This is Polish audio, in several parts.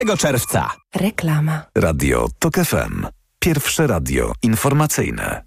czerwca. Reklama. Radio TOK FM. Pierwsze radio informacyjne.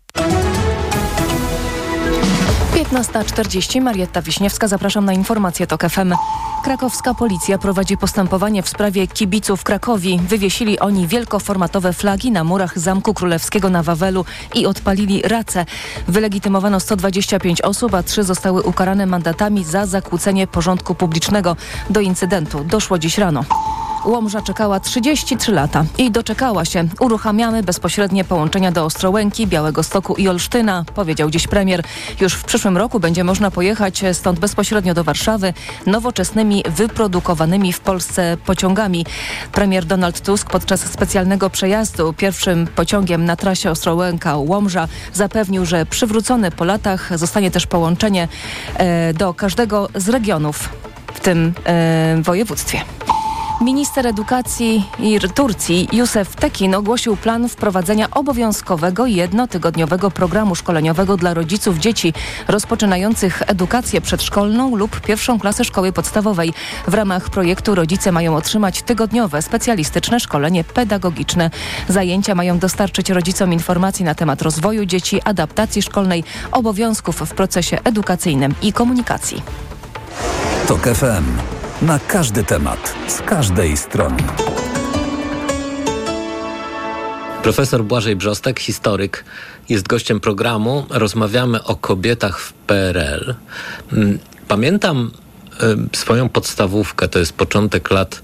15:40. Marietta Wiśniewska. Zapraszam na informację TOK FM. Krakowska policja prowadzi postępowanie w sprawie kibiców Krakowi. Wywiesili oni wielkoformatowe flagi na murach Zamku Królewskiego na Wawelu i odpalili race. Wylegitymowano 125 osób, a 3 zostały ukarane mandatami za zakłócenie porządku publicznego. Do incydentu doszło dziś rano. Łomża czekała 33 lata i doczekała się. Uruchamiamy bezpośrednie połączenia do Ostrołęki, Białegostoku i Olsztyna, powiedział dziś premier. Już w przyszłym roku będzie można pojechać stąd bezpośrednio do Warszawy nowoczesnymi, wyprodukowanymi w Polsce pociągami. Premier Donald Tusk podczas specjalnego przejazdu pierwszym pociągiem na trasie Ostrołęka-Łomża zapewnił, że przywrócone po latach zostanie też połączenie do każdego z regionów w tym województwie. Minister edukacji Turcji Yusuf Tekin ogłosił plan wprowadzenia obowiązkowego jednotygodniowego programu szkoleniowego dla rodziców dzieci rozpoczynających edukację przedszkolną lub pierwszą klasę szkoły podstawowej. W ramach projektu rodzice mają otrzymać tygodniowe specjalistyczne szkolenie pedagogiczne. Zajęcia mają dostarczyć rodzicom informacji na temat rozwoju dzieci, adaptacji szkolnej, obowiązków w procesie edukacyjnym i komunikacji. TOK FM. Na każdy temat, z każdej strony. Profesor Błażej Brzostek, historyk, jest gościem programu. Rozmawiamy o kobietach w PRL. Pamiętam swoją podstawówkę, to jest początek lat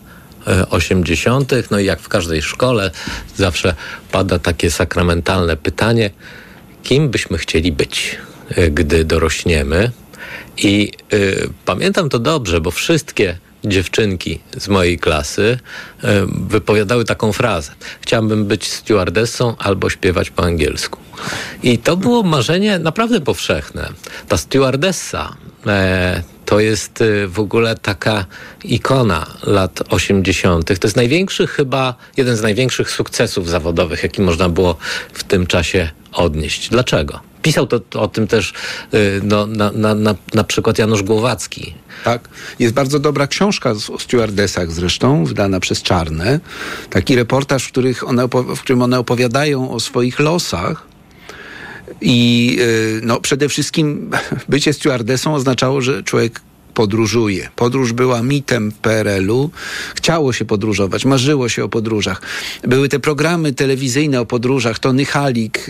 80. No i jak w każdej szkole zawsze pada takie sakramentalne pytanie, kim byśmy chcieli być, gdy dorośniemy? I pamiętam to dobrze, bo wszystkie dziewczynki z mojej klasy wypowiadały taką frazę: chciałabym być stewardessą albo śpiewać po angielsku. I to było marzenie naprawdę powszechne. Ta stewardessa to jest w ogóle taka ikona lat 80. To jest jeden z największych sukcesów zawodowych, jaki można było w tym czasie odnieść. Dlaczego? Pisał o tym też na przykład Janusz Głowacki. Tak. Jest bardzo dobra książka o stewardessach zresztą, wydana przez Czarne. Taki reportaż, w którym one opowiadają o swoich losach. I przede wszystkim bycie stewardessą oznaczało, że człowiek podróżuje. Podróż była mitem w PRL-u. Chciało się podróżować, marzyło się o podróżach. Były te programy telewizyjne o podróżach, Tony Halik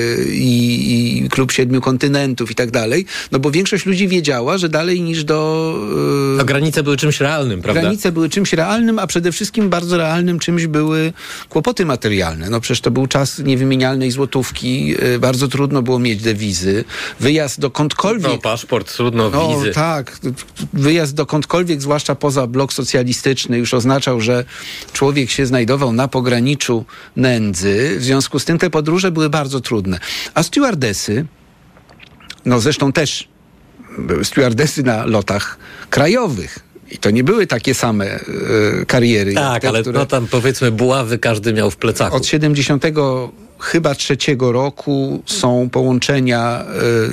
i Klub Siedmiu Kontynentów i tak dalej, no bo większość ludzi wiedziała, że dalej niż do... A granice były czymś realnym, prawda? Granice były czymś realnym, a przede wszystkim bardzo realnym czymś były kłopoty materialne. No przecież to był czas niewymienialnej złotówki, bardzo trudno było mieć dewizy. Wyjazd dokądkolwiek... No paszport, trudno, wizy. No tak, wyjazd dokądkolwiek, zwłaszcza poza blok socjalistyczny, już oznaczał, że człowiek się znajdował na pograniczu nędzy. W związku z tym te podróże były bardzo trudne. A stewardessy, zresztą też były stewardessy na lotach krajowych. I to nie były takie same kariery. Tak, ale które... tam powiedzmy buławy każdy miał w plecaku. Od 73 roku są połączenia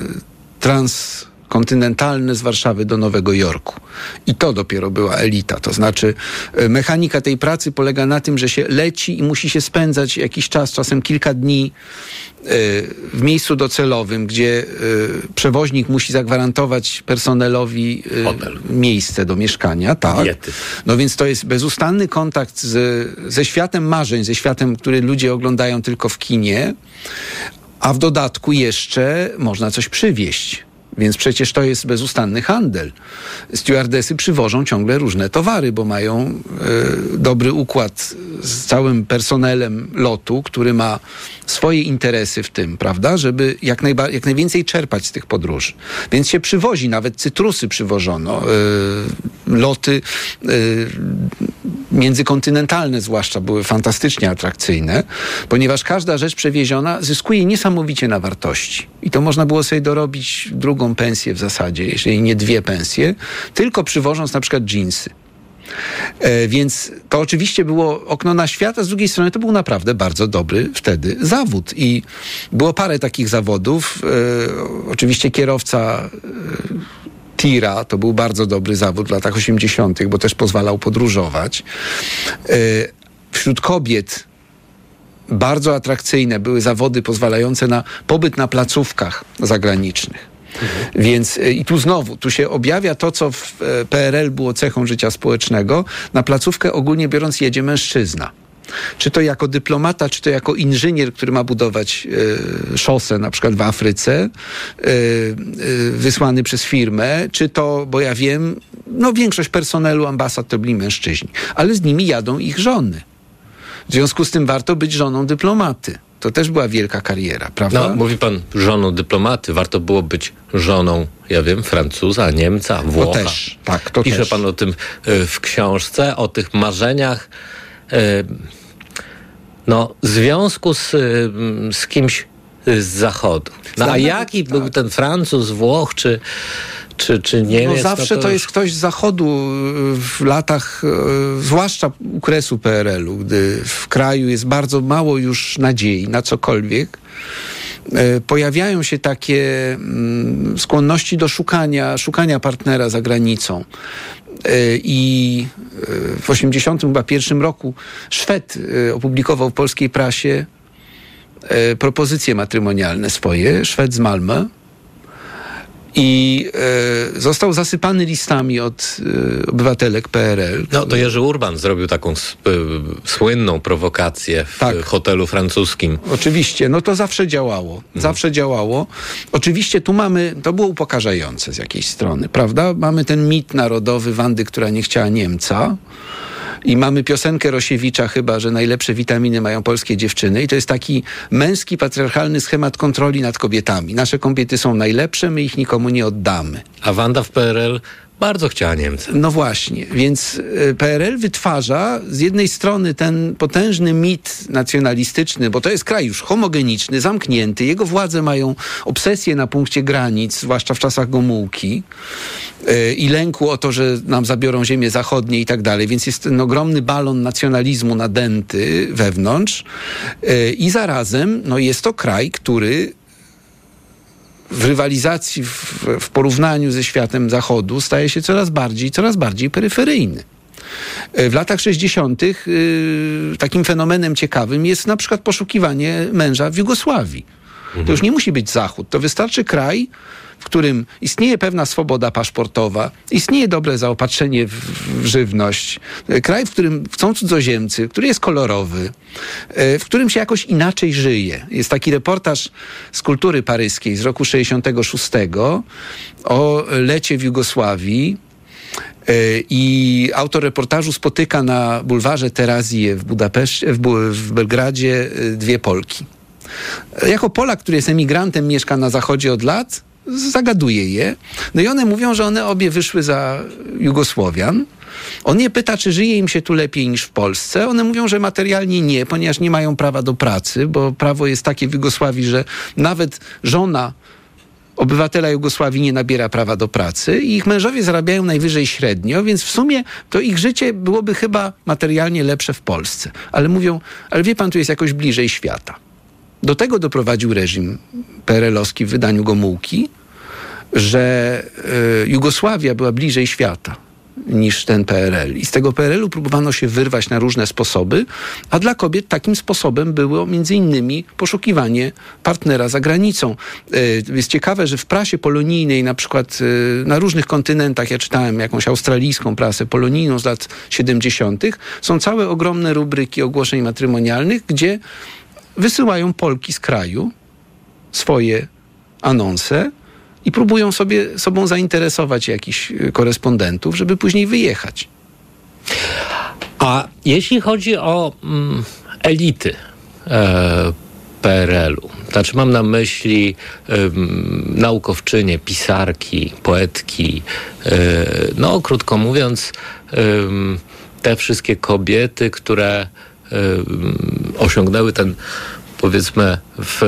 transkontynentalne z Warszawy do Nowego Jorku. I to dopiero była elita. To znaczy mechanika tej pracy polega na tym, że się leci i musi się spędzać jakiś czas, czasem kilka dni w miejscu docelowym, gdzie przewoźnik musi zagwarantować personelowi miejsce do mieszkania. Tak. Diety. No więc to jest bezustanny kontakt ze światem marzeń, ze światem, który ludzie oglądają tylko w kinie, a w dodatku jeszcze można coś przywieźć. Więc przecież to jest bezustanny handel. Stewardessy przywożą ciągle różne towary, bo mają dobry układ z całym personelem lotu, który ma swoje interesy w tym, prawda, żeby jak najwięcej czerpać z tych podróży. Więc się przywozi, nawet cytrusy przywożono. Loty międzykontynentalne zwłaszcza były fantastycznie atrakcyjne, ponieważ każda rzecz przewieziona zyskuje niesamowicie na wartości. I to można było sobie dorobić drugą pensję w zasadzie, jeżeli nie 2 pensje, tylko przywożąc na przykład dżinsy. Więc to oczywiście było okno na świat, a z drugiej strony to był naprawdę bardzo dobry wtedy zawód. I było parę takich zawodów. Oczywiście kierowca tira to był bardzo dobry zawód w latach 80., bo też pozwalał podróżować. wśród kobiet bardzo atrakcyjne były zawody pozwalające na pobyt na placówkach zagranicznych. Więc i tu się objawia to, co w PRL było cechą życia społecznego. Na placówkę ogólnie biorąc jedzie mężczyzna. Czy to jako dyplomata, czy to jako inżynier, który ma budować szosę na przykład w Afryce, wysłany przez firmę, czy to, bo ja wiem, większość personelu ambasad to byli mężczyźni. Ale z nimi jadą ich żony. W związku z tym warto być żoną dyplomaty. To też była wielka kariera, prawda? No, mówi pan żoną dyplomaty. Warto było być żoną, ja wiem, Francuza, Niemca, Włocha. To też, tak, to Pisze też. pan o tym w książce, o tych marzeniach związku z kimś z Zachodu. A jaki był ten Francuz, Włoch czy Niemiec? Zawsze to jest ktoś z Zachodu w latach, zwłaszcza okresu PRL-u, gdy w kraju jest bardzo mało już nadziei na cokolwiek. Pojawiają się takie skłonności do szukania partnera za granicą. I w 1981 roku Szwed opublikował w polskiej prasie propozycje matrymonialne swoje, Szwed z Malmö, i został zasypany listami od obywatelek PRL. No to Jerzy Urban zrobił taką słynną prowokację w hotelu francuskim. Oczywiście, to zawsze działało. Zawsze działało. Oczywiście tu to było upokarzające z jakiejś strony, prawda? Mamy ten mit narodowy Wandy, która nie chciała Niemca. I mamy piosenkę Rosiewicza chyba, że najlepsze witaminy mają polskie dziewczyny. I to jest taki męski, patriarchalny schemat kontroli nad kobietami. Nasze kobiety są najlepsze, my ich nikomu nie oddamy. A Wanda w PRL bardzo chciała Niemcy. No właśnie, więc PRL wytwarza z jednej strony ten potężny mit nacjonalistyczny, bo to jest kraj już homogeniczny, zamknięty. Jego władze mają obsesję na punkcie granic, zwłaszcza w czasach Gomułki i lęku o to, że nam zabiorą ziemię zachodnie i tak dalej. Więc jest ten ogromny balon nacjonalizmu nadęty wewnątrz i zarazem jest to kraj, który w rywalizacji, w porównaniu ze światem Zachodu staje się coraz bardziej peryferyjny. W latach 60. Takim fenomenem ciekawym jest na przykład poszukiwanie męża w Jugosławii. To już nie musi być Zachód. To wystarczy kraj, w którym istnieje pewna swoboda paszportowa, istnieje dobre zaopatrzenie w żywność, kraj, w którym chcą cudzoziemcy, który jest kolorowy, w którym się jakoś inaczej żyje. Jest taki reportaż z Kultury Paryskiej z roku 66 o lecie w Jugosławii, i autor reportażu spotyka na bulwarze Terazije w Belgradzie dwie Polki. Jako Polak, który jest emigrantem, mieszka na zachodzie od lat, zagaduje je. I one mówią, że one obie wyszły za Jugosłowian. On je pyta, czy żyje im się tu lepiej niż w Polsce. One mówią, że materialnie nie, ponieważ nie mają prawa do pracy, bo prawo jest takie w Jugosławii, że nawet żona obywatela Jugosławii nie nabiera prawa do pracy i ich mężowie zarabiają najwyżej średnio, więc w sumie to ich życie byłoby chyba materialnie lepsze w Polsce. Ale mówią, ale wie pan, tu jest jakoś bliżej świata. Do tego doprowadził reżim PRL-owski w wydaniu Gomułki, że Jugosławia była bliżej świata niż ten PRL. I z tego PRL-u próbowano się wyrwać na różne sposoby, a dla kobiet takim sposobem było między innymi poszukiwanie partnera za granicą. Jest ciekawe, że w prasie polonijnej, na przykład na różnych kontynentach, ja czytałem jakąś australijską prasę polonijną z lat 70., są całe ogromne rubryki ogłoszeń matrymonialnych, gdzie wysyłają Polki z kraju swoje anonse i próbują sobą zainteresować jakichś korespondentów, żeby później wyjechać. A jeśli chodzi o elity PRL-u, znaczy mam na myśli naukowczynie, pisarki, poetki, krótko mówiąc, te wszystkie kobiety, które osiągnęły ten, powiedzmy, w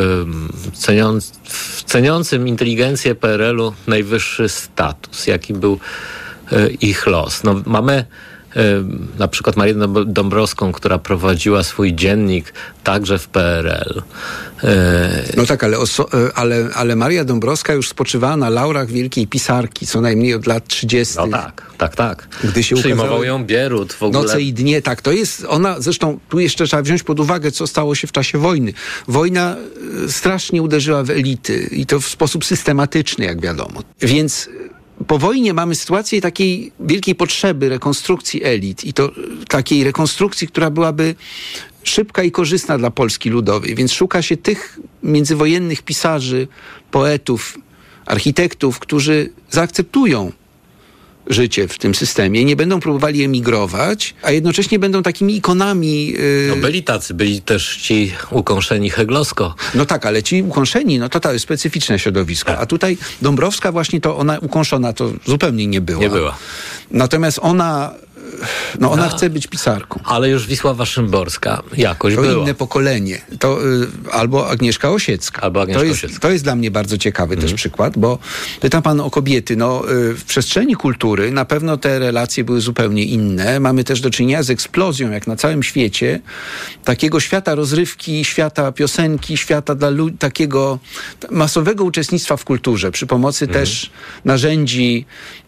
ceniącym inteligencję PRL-u najwyższy status, jaki był ich los. Mamy na przykład Marię Dąbrowską, która prowadziła swój dziennik także w PRL. No tak, ale Maria Dąbrowska już spoczywała na laurach wielkiej pisarki, co najmniej od lat 30. No tak. Gdy się przyjmował ją Bierut w ogóle. Noce i dnie, tak, to jest ona, zresztą tu jeszcze trzeba wziąć pod uwagę, co stało się w czasie wojny. Wojna strasznie uderzyła w elity i to w sposób systematyczny, jak wiadomo. Więc po wojnie mamy sytuację takiej wielkiej potrzeby rekonstrukcji elit i to takiej rekonstrukcji, która byłaby szybka i korzystna dla Polski Ludowej. Więc szuka się tych międzywojennych pisarzy, poetów, architektów, którzy zaakceptują życie w tym systemie, nie będą próbowali emigrować, a jednocześnie będą takimi ikonami. No byli też ci ukąszeni heglowsko. No tak, ale ci ukąszeni, to jest specyficzne środowisko. A tutaj Dąbrowska właśnie to ona ukąszona to zupełnie nie była. Nie była. Natomiast ona chce być pisarką. Ale już Wisława Szymborska jakoś to była. To inne pokolenie. To albo Agnieszka Osiecka. To jest dla mnie bardzo ciekawy też przykład, bo pyta pan o kobiety. W przestrzeni kultury na pewno te relacje były zupełnie inne. Mamy też do czynienia z eksplozją, jak na całym świecie, takiego świata rozrywki, świata piosenki, świata dla takiego masowego uczestnictwa w kulturze przy pomocy też narzędzi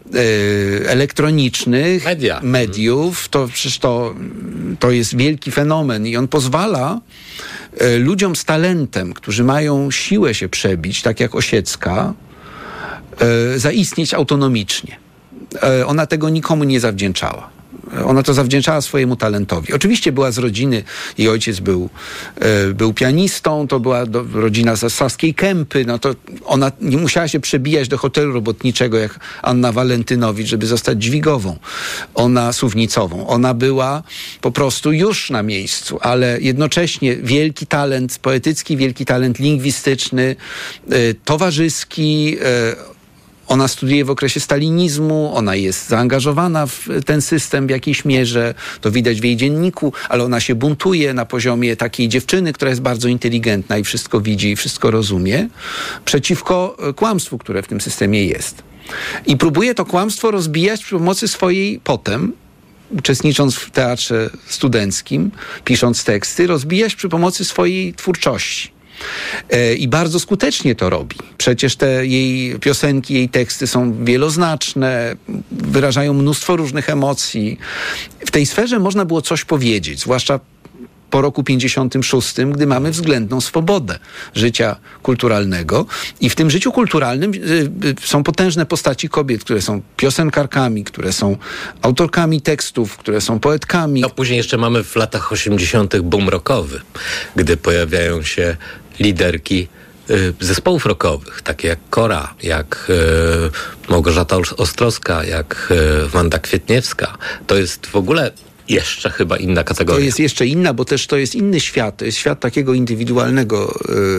elektronicznych, mediów, to przecież to jest wielki fenomen i on pozwala ludziom z talentem, którzy mają siłę się przebić, tak jak Osiecka, zaistnieć autonomicznie. Ona tego nikomu nie zawdzięczała. Ona to zawdzięczała swojemu talentowi. Oczywiście była z rodziny, jej ojciec był pianistą, to była rodzina z Saskiej Kępy, to ona nie musiała się przebijać do hotelu robotniczego jak Anna Walentynowicz, żeby zostać dźwigową, suwnicową. Ona była po prostu już na miejscu, ale jednocześnie wielki talent poetycki, wielki talent lingwistyczny, towarzyski. Ona studiuje w okresie stalinizmu, ona jest zaangażowana w ten system w jakiejś mierze, to widać w jej dzienniku, ale ona się buntuje na poziomie takiej dziewczyny, która jest bardzo inteligentna i wszystko widzi i wszystko rozumie, przeciwko kłamstwu, które w tym systemie jest. I próbuje to kłamstwo rozbijać przy pomocy swojej potem, uczestnicząc w teatrze studenckim, pisząc teksty, rozbijać przy pomocy swojej twórczości. I bardzo skutecznie to robi. Przecież te jej piosenki, jej teksty są wieloznaczne, wyrażają mnóstwo różnych emocji. W tej sferze można było coś powiedzieć, zwłaszcza po roku 56, gdy mamy względną swobodę życia kulturalnego. I w tym życiu kulturalnym są potężne postaci kobiet, które są piosenkarkami, które są autorkami tekstów, które są poetkami. No później jeszcze mamy w latach 80. boom rockowy, gdy pojawiają się liderki zespołów rockowych, takie jak Kora, jak Małgorzata Ostrowska, jak Wanda Kwietniewska. To jest w ogóle jeszcze chyba inna kategoria. To jest jeszcze inna, bo też to jest inny świat. To jest świat takiego indywidualnego,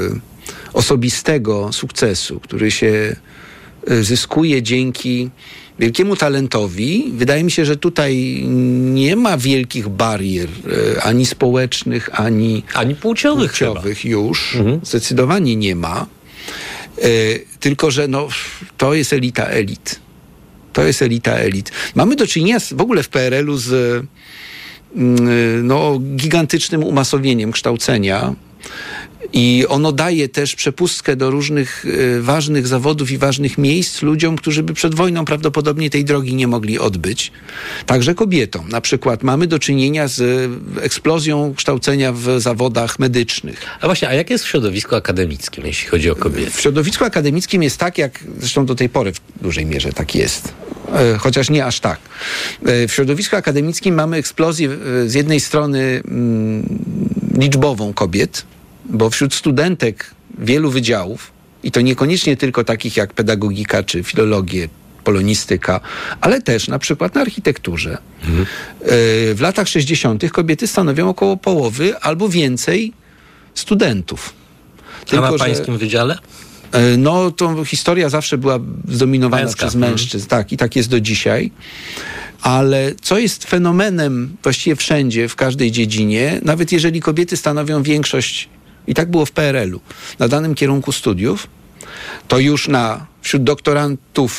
osobistego sukcesu, który się zyskuje dzięki wielkiemu talentowi. Wydaje mi się, że tutaj nie ma wielkich barier, ani społecznych, ani płciowych już. Zdecydowanie nie ma. Tylko, że to jest elita elit. To jest elita elit. Mamy do czynienia w ogóle w PRL-u z gigantycznym umasowieniem kształcenia i ono daje też przepustkę do różnych ważnych zawodów i ważnych miejsc ludziom, którzy by przed wojną prawdopodobnie tej drogi nie mogli odbyć. Także kobietom. Na przykład mamy do czynienia z eksplozją kształcenia w zawodach medycznych. A właśnie, a jak jest w środowisku akademickim, jeśli chodzi o kobiety? W środowisku akademickim jest tak, jak zresztą do tej pory w dużej mierze tak jest. Chociaż nie aż tak. W środowisku akademickim mamy eksplozję z jednej strony liczbową kobiet, bo wśród studentek wielu wydziałów, i to niekoniecznie tylko takich jak pedagogika czy filologię, polonistyka, ale też na przykład na architekturze. W latach 60. kobiety stanowią około połowy albo więcej studentów. A na pańskim wydziale? To historia zawsze była zdominowana przez mężczyzn. Tak, i tak jest do dzisiaj. Ale co jest fenomenem właściwie wszędzie, w każdej dziedzinie, nawet jeżeli kobiety stanowią większość, i tak było w PRL-u, na danym kierunku studiów, to już wśród doktorantów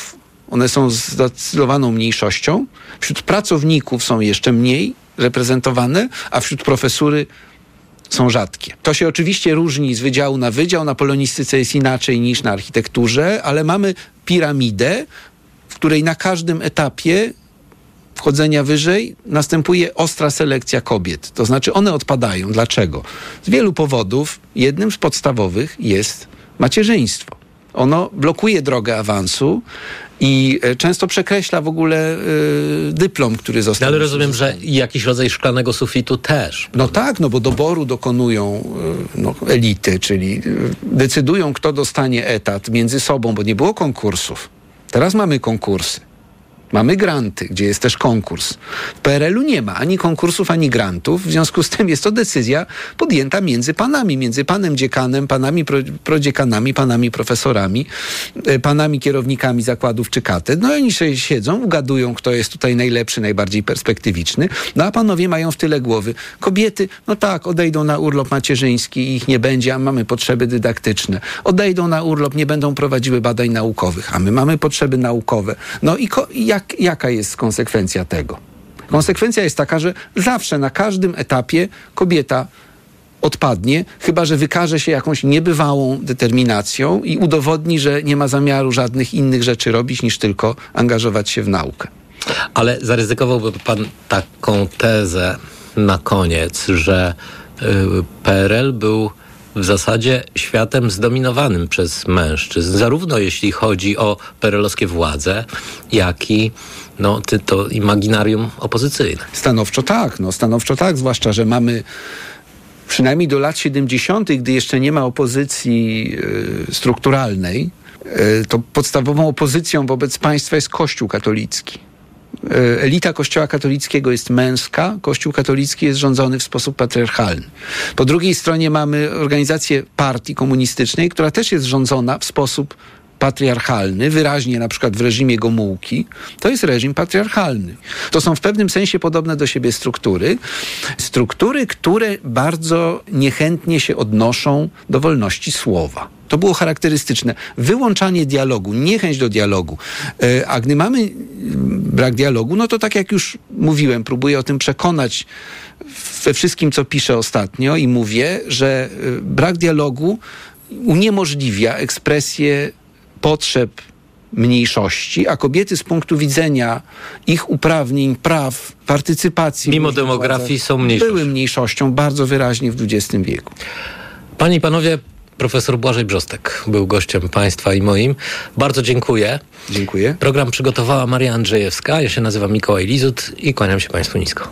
one są zdecydowaną mniejszością. Wśród pracowników są jeszcze mniej reprezentowane, a wśród profesury są rzadkie. To się oczywiście różni z wydziału na wydział. Na polonistyce jest inaczej niż na architekturze, ale mamy piramidę, w której na każdym etapie wchodzenia wyżej następuje ostra selekcja kobiet. To znaczy one odpadają. Dlaczego? Z wielu powodów. Jednym z podstawowych jest macierzyństwo. Ono blokuje drogę awansu i często przekreśla w ogóle dyplom, który został. Ale rozumiem, że jakiś rodzaj szklanego sufitu też. No tak, no bo doboru dokonują elity, czyli decydują, kto dostanie etat między sobą, bo nie było konkursów. Teraz mamy konkursy. Mamy granty, gdzie jest też konkurs. W PRL-u nie ma ani konkursów, ani grantów. W związku z tym jest to decyzja podjęta między panami. Między panem dziekanem, panami prodziekanami, panami profesorami, panami kierownikami zakładów czy katedr. No i oni sobie siedzą, ugadują, kto jest tutaj najlepszy, najbardziej perspektywiczny. No a panowie mają w tyle głowy. Kobiety, no tak, odejdą na urlop macierzyński i ich nie będzie, a mamy potrzeby dydaktyczne. Odejdą na urlop, nie będą prowadziły badań naukowych, a my mamy potrzeby naukowe. No i jaka jest konsekwencja tego? Konsekwencja jest taka, że zawsze na każdym etapie kobieta odpadnie, chyba że wykaże się jakąś niebywałą determinacją i udowodni, że nie ma zamiaru żadnych innych rzeczy robić, niż tylko angażować się w naukę. Ale zaryzykowałby pan taką tezę na koniec, że PRL był w zasadzie światem zdominowanym przez mężczyzn, zarówno jeśli chodzi o PRL-owskie władze, jak i to imaginarium opozycyjne. Stanowczo tak, zwłaszcza, że mamy przynajmniej do lat 70., gdy jeszcze nie ma opozycji strukturalnej, to podstawową opozycją wobec państwa jest Kościół katolicki. Elita Kościoła katolickiego jest męska, Kościół katolicki jest rządzony w sposób patriarchalny. Po drugiej stronie mamy organizację partii komunistycznej, która też jest rządzona w sposób patriarchalny, wyraźnie na przykład w reżimie Gomułki. To jest reżim patriarchalny. To są w pewnym sensie podobne do siebie struktury, które bardzo niechętnie się odnoszą do wolności słowa. To było charakterystyczne. Wyłączanie dialogu, niechęć do dialogu. A gdy mamy brak dialogu, no to tak jak już mówiłem, próbuję o tym przekonać we wszystkim, co piszę ostatnio i mówię, że brak dialogu uniemożliwia ekspresję potrzeb mniejszości, a kobiety z punktu widzenia ich uprawnień, praw, partycypacji... Mimo demografii są mniejszością. Były mniejszością bardzo wyraźnie w XX wieku. Panie i panowie, profesor Błażej Brzostek był gościem państwa i moim. Bardzo dziękuję. Dziękuję. Program przygotowała Maria Andrzejewska. Ja się nazywam Mikołaj Lizut i kłaniam się państwu nisko.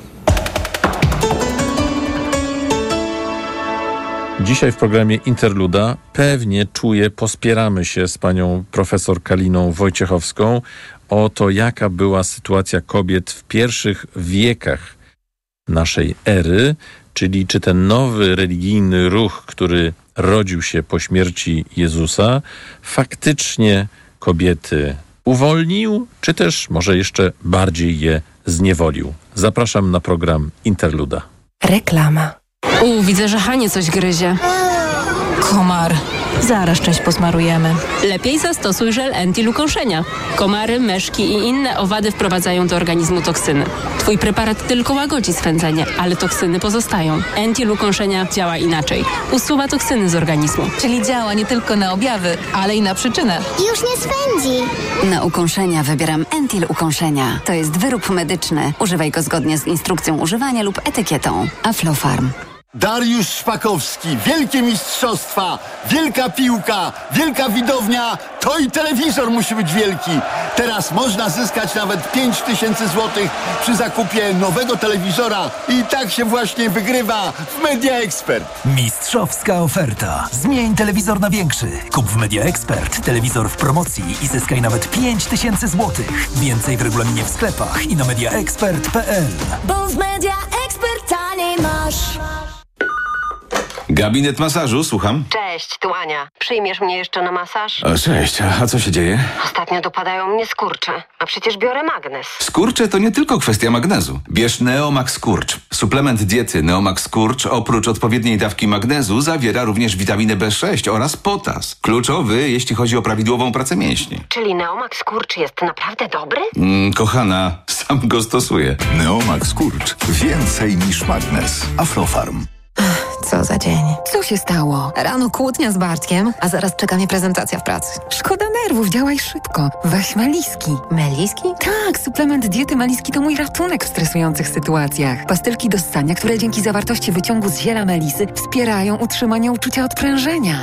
Dzisiaj w programie Interluda pewnie pospieramy się z panią profesor Kaliną Wojciechowską o to, jaka była sytuacja kobiet w pierwszych wiekach naszej ery, czyli czy ten nowy religijny ruch, który rodził się po śmierci Jezusa, faktycznie kobiety uwolnił, czy też może jeszcze bardziej je zniewolił. Zapraszam na program Interluda. Reklama. Widzę, że Hanie coś gryzie. Komar. Zaraz część posmarujemy. Lepiej zastosuj żel anti-lukąszenia. Komary, myszki i inne owady wprowadzają do organizmu toksyny. Twój preparat tylko łagodzi swędzenie, ale toksyny pozostają. Anti-lukąszenia działa inaczej. Usuwa toksyny z organizmu. Czyli działa nie tylko na objawy, ale i na przyczynę. Już nie swędzi. Na ukąszenia wybieram Entil Ukąszenia. To jest wyrób medyczny. Używaj go zgodnie z instrukcją używania lub etykietą. Aflofarm. Dariusz Szpakowski, wielkie mistrzostwa, wielka piłka, wielka widownia, to i telewizor musi być wielki. Teraz można zyskać nawet 5000 zł przy zakupie nowego telewizora i tak się właśnie wygrywa w Media Expert. Mistrzowska oferta. Zmień telewizor na większy. Kup w Media Expert telewizor w promocji i zyskaj nawet 5000 zł. Więcej w regulaminie w sklepach i na mediaexpert.pl. Bo w Media Expert taniej masz. Gabinet masażu, słucham. Cześć, tu Ania. Przyjmiesz mnie jeszcze na masaż? O, cześć, a co się dzieje? Ostatnio dopadają mnie skurcze, a przecież biorę magnes. Skurcze to nie tylko kwestia magnezu. Bierz Neomax Skurcz. Suplement diety Neomax Skurcz oprócz odpowiedniej dawki magnezu zawiera również witaminę B6 oraz potas. Kluczowy, jeśli chodzi o prawidłową pracę mięśni. Czyli Neomax Skurcz jest naprawdę dobry? Kochana, sam go stosuję. Neomax Skurcz. Więcej niż magnes. Aflofarm. Co za dzień. Co się stało? Rano kłótnia z Bartkiem, a zaraz czeka mnie prezentacja w pracy. Szkoda nerwów, działaj szybko. Weź Meliski. Meliski? Tak, suplement diety Meliski to mój ratunek w stresujących sytuacjach. Pastylki do ssania, które dzięki zawartości wyciągu z ziela melisy wspierają utrzymanie uczucia odprężenia.